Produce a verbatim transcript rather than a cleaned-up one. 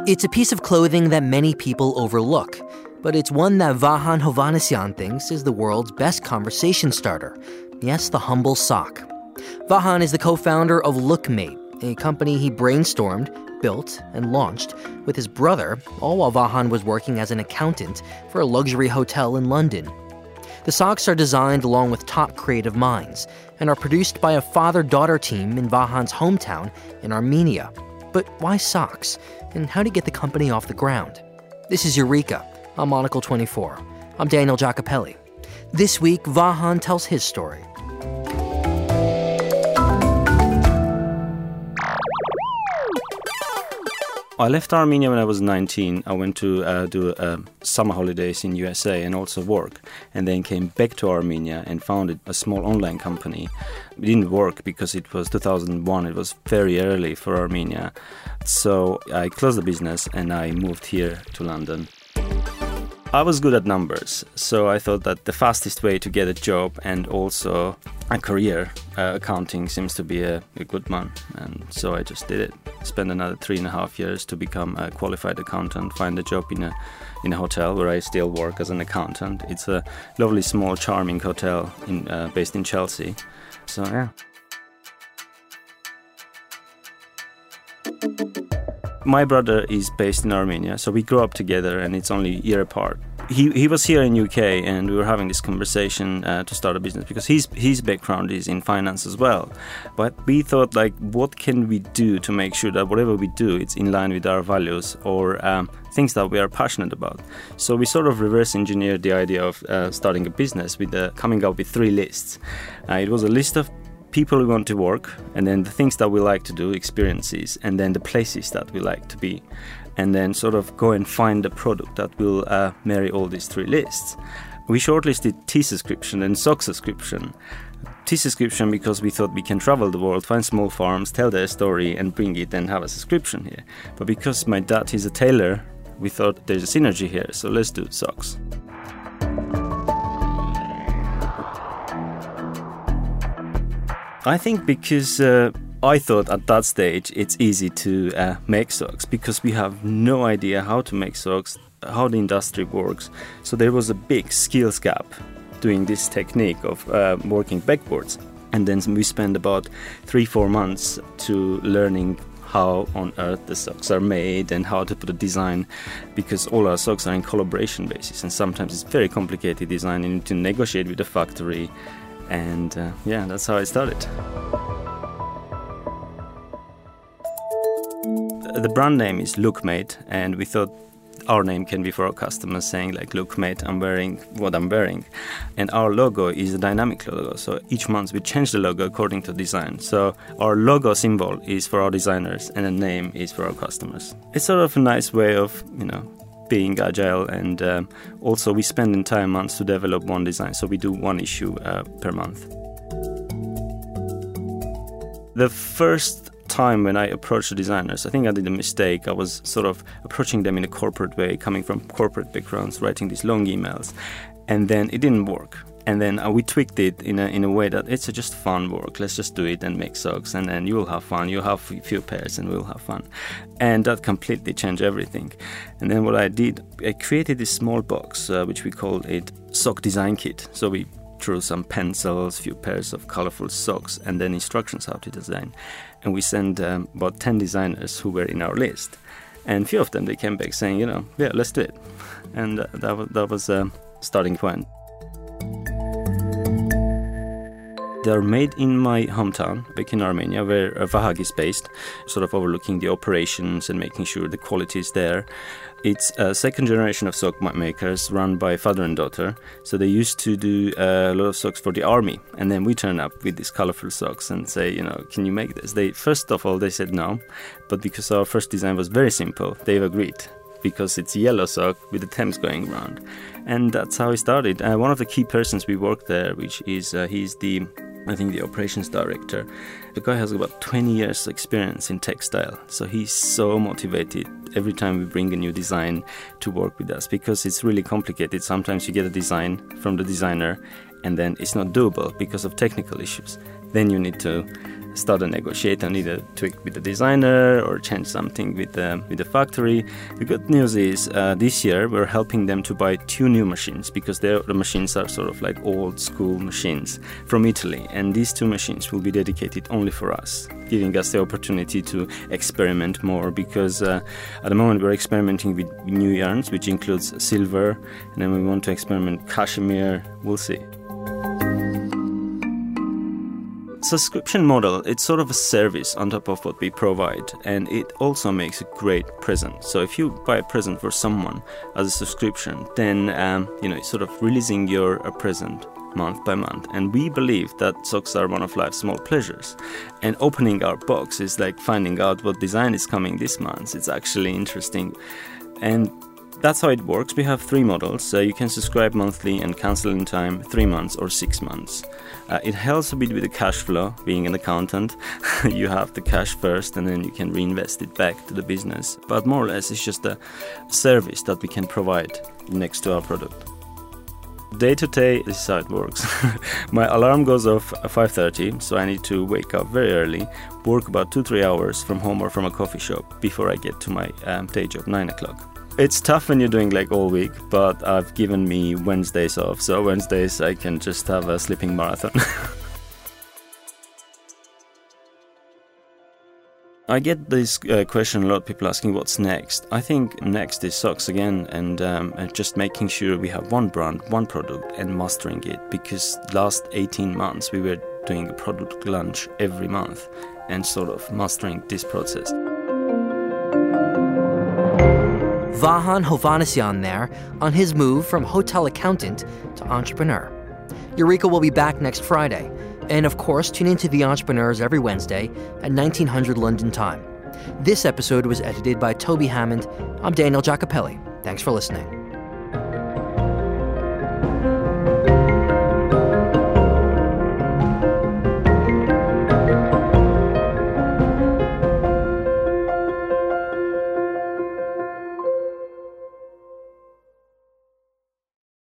It's a piece of clothing that many people overlook, but it's one that Vahan Hovhannisyan thinks is the world's best conversation starter. Yes, the humble sock. Vahan is the co-founder of Lookmate, a company he brainstormed, built, and launched with his brother, all while Vahan was working as an accountant for a luxury hotel in London. The socks are designed along with top creative minds and are produced by a father-daughter team in Vahan's hometown in Armenia. But why socks? And how to get the company off the ground? This is Eureka on Monocle twenty-four. I'm Daniel Giacopelli. This week, Vahan tells his story. I left Armenia when I was nineteen. I went to uh, do uh, summer holidays in U S A and also work, and then came back to Armenia and founded a small online company. It didn't work because it was two thousand one. It was very early for Armenia. So I closed the business and I moved here to London. I was good at numbers, so I thought that the fastest way to get a job and also a career, uh, accounting seems to be a, a good one. And so I just did it. Spent another three and a half years to become a qualified accountant, find a job in a in a hotel where I still work as an accountant. It's a lovely, small, charming hotel in, uh, based in Chelsea. So, yeah. My brother is based in Armenia, so we grew up together and it's only a year apart. He he was here in U K and we were having this conversation uh, to start a business because his his background is in finance as well. But we thought, like, what can we do to make sure that whatever we do, it's in line with our values or um, things that we are passionate about. So we sort of reverse engineered the idea of uh, starting a business with uh, coming up with three lists. Uh, it was a list of people we want to work, and then the things that we like to do, experiences, and then the places that we like to be, and then sort of go and find a product that will uh, marry all these three lists. We shortlisted T-subscription and sock subscription. T-subscription because we thought we can travel the world, find small farms, tell their story, and bring it and have a subscription here. But because my dad is a tailor, we thought there's a synergy here, so let's do socks. I think because uh, I thought at that stage it's easy to uh, make socks because we have no idea how to make socks, how the industry works. So there was a big skills gap doing this technique of uh, working backboards. And then we spent about three, four months to learning how on earth the socks are made and how to put a design, because all our socks are in collaboration basis and sometimes it's very complicated design. You need to negotiate with the factory. And uh, yeah, that's how I started. The brand name is Lookmate, and we thought our name can be for our customers, saying like, "Look, mate, I'm wearing what I'm wearing." And our logo is a dynamic logo, so each month we change the logo according to design. So our logo symbol is for our designers, and the name is for our customers. It's sort of a nice way of, you know, being agile, and um, also we spend entire months to develop one design, so we do one issue uh, per month. The first time when I approached the designers, I think I did a mistake. I was sort of approaching them in a corporate way, coming from corporate backgrounds, writing these long emails, and then it didn't work. And then uh, we tweaked it in a in a way that it's just fun work. Let's just do it and make socks, and then you will have fun. You'll have a few pairs, and we'll have fun. And that completely changed everything. And then what I did, I created this small box, uh, which we called it Sock Design Kit. So we drew some pencils, few pairs of colorful socks, and then instructions how to design. And we sent um, about ten designers who were in our list. And a few of them, they came back saying, you know, yeah, let's do it. And uh, that was, that was a starting point. They're made in my hometown, back in Armenia, where Vahag is based, sort of overlooking the operations and making sure the quality is there. It's a second generation of sock makers run by father and daughter. So they used to do a lot of socks for the army. And then we turn up with these colorful socks and say, you know, can you make this? They First of all, they said no. But because our first design was very simple, they've agreed. Because it's a yellow sock with the Thames going around. And that's how it started. Uh, one of the key persons we worked there, which is, uh, he's the, I think, the operations director. The guy has about twenty years experience in textile. So he's so motivated every time we bring a new design to work with us, because it's really complicated. Sometimes you get a design from the designer and then it's not doable because of technical issues. Then you need to started negotiating either tweak with the designer or change something with the, with the factory. The good news is uh, this year we're helping them to buy two new machines because the machines are sort of like old school machines from Italy, and these two machines will be dedicated only for us, giving us the opportunity to experiment more because uh, at the moment we're experimenting with new yarns, which includes silver, and then we want to experiment cashmere. We'll see. Subscription model, it's sort of a service on top of what we provide, and it also makes a great present. So if you buy a present for someone as a subscription, then um, you know, it's sort of releasing your a present month by month. And we believe that socks are one of life's small pleasures. And opening our box is like finding out what design is coming this month. It's actually interesting. And that's how it works. We have three models. So you can subscribe monthly and cancel in time, three months or six months. Uh, it helps a bit with the cash flow. Being an accountant, you have the cash first and then you can reinvest it back to the business. But more or less, it's just a service that we can provide next to our product. Day to day, this is how it works. My alarm goes off at five thirty, so I need to wake up very early, work about two to three hours from home or from a coffee shop before I get to my um, day job, nine o'clock. It's tough when you're doing like all week, but I've given me Wednesdays off, so Wednesdays I can just have a sleeping marathon. I get this uh, question a lot, people asking what's next. I think next is socks again, and, um, and just making sure we have one brand, one product, and mastering it, because last eighteen months we were doing a product launch every month and sort of mastering this process. Vahan Hovhannisyan there on his move from hotel accountant to entrepreneur. Eureka will be back next Friday. And of course, tune into The Entrepreneurs every Wednesday at nineteen hundred London time. This episode was edited by Toby Hammond. I'm Daniel Giacopelli. Thanks for listening.